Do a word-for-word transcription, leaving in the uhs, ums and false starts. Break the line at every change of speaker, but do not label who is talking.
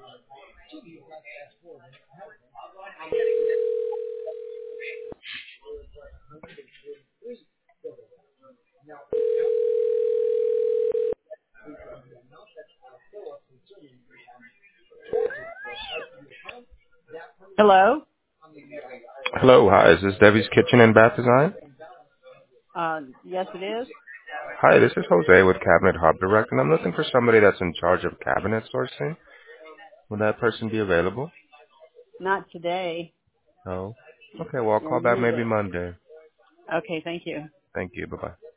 Hello?
Hello, hi. Is this Debbie's Kitchen and Bath Design?
Uh, yes, it is.
Hi, this is Jose with Cabinet Hub Direct, and I'm looking for somebody that's in charge of cabinet sourcing. Will that person be available?
Not today.
No. Okay, well, I'll call back
hmm
maybe Monday.
Okay, thank you.
Thank you. Bye-bye.